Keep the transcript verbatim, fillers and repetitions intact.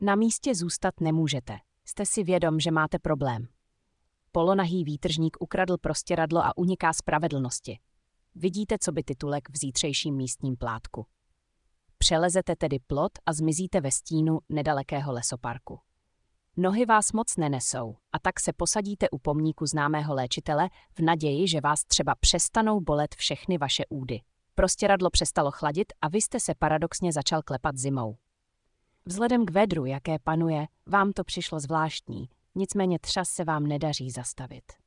Na místě zůstat nemůžete. Jste si vědom, že máte problém. Polonahý výtržník ukradl prostěradlo a uniká spravedlnosti. Vidíte, co by titulek v zítřejším místním plátku. Přelezete tedy plot a zmizíte ve stínu nedalekého lesoparku. Nohy vás moc nenesou a tak se posadíte u pomníku známého léčitele v naději, že vás třeba přestanou bolet všechny vaše údy. Prostěradlo přestalo chladit a vy jste se paradoxně začal klepat zimou. Vzhledem k vedru, jaké panuje, vám to přišlo zvláštní, nicméně třas se vám nedaří zastavit.